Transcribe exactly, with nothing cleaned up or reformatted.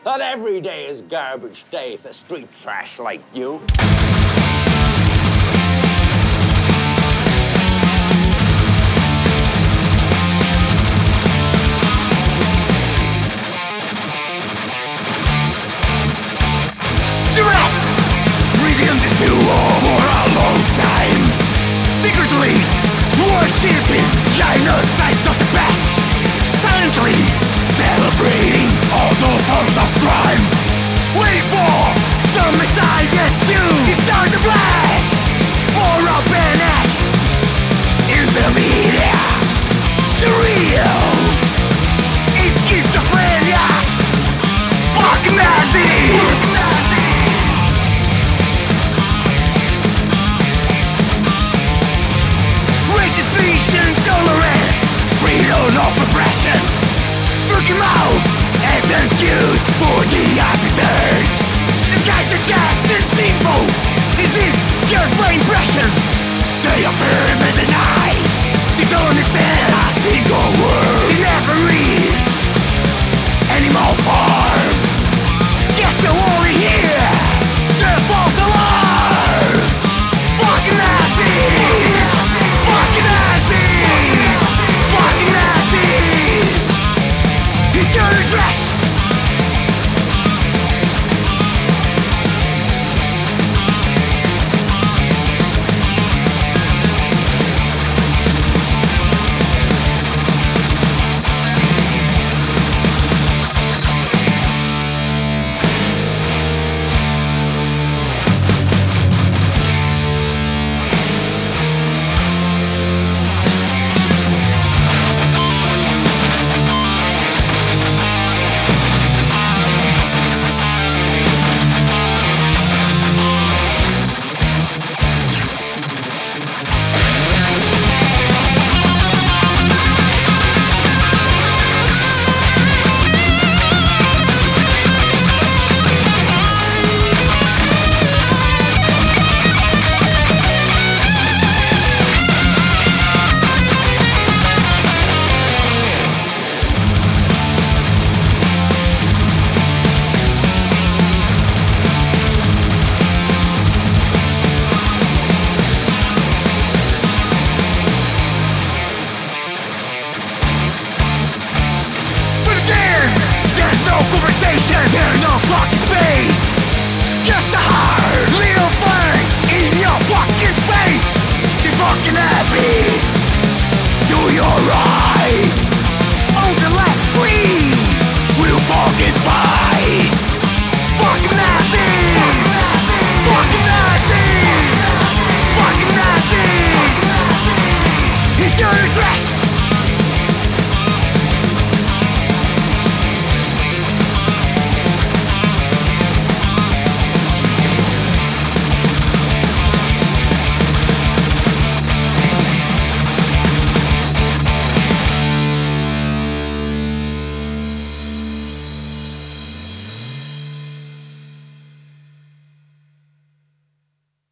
Not every day is garbage day for street trash like you. Reading the duo for a long time, secretly worshipping genocides of the past, silently celebrating all those forms of crime, waiting for some messiah to start the blast or a panic in the media. Surreal, it's schizophrenia. Fuck Nazis! Freedom of oppression, working mouth as an excuse for the absurd. This guy suggested symbols. Is it just my impression? They affirm and deny. They don't understand a single word. They never read Animal Farm. Get the only here. The false alarm. Fuck Nazis! Fuck Nazis! Fucking Nazis! He's gonna regret! There's no conversation, there's no fucking space. Just a hard little